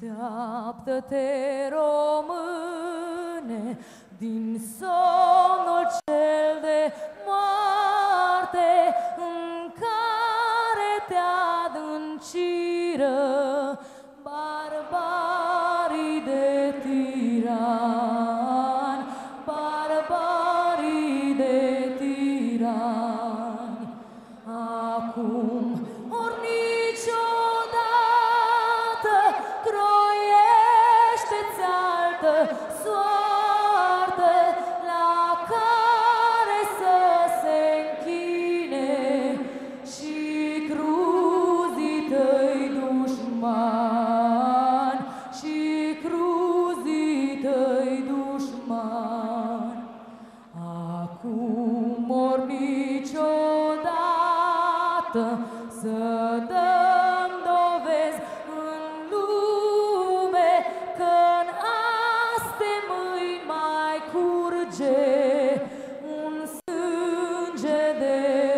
Deșteaptă-te, române, din somnul cel de moarte în care te adânciră barbarii de tirani, barbarii de tirani. Acum ori niciodată croiește-ți altă soartă la care să se închine și cruzii tăi dușmani, și cruzii tăi dușmani. Acum ori niciodată să dăm dovezi în lume că-n aste mâini mai curge un sânge de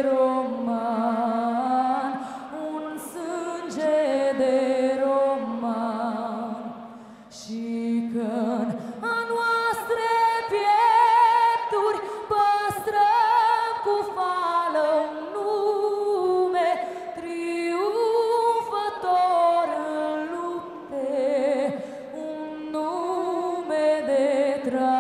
roman, un sânge de roman. Și că-n a noastre piepturi păstrăm cu fală un nume triumfător în lupte, un nume de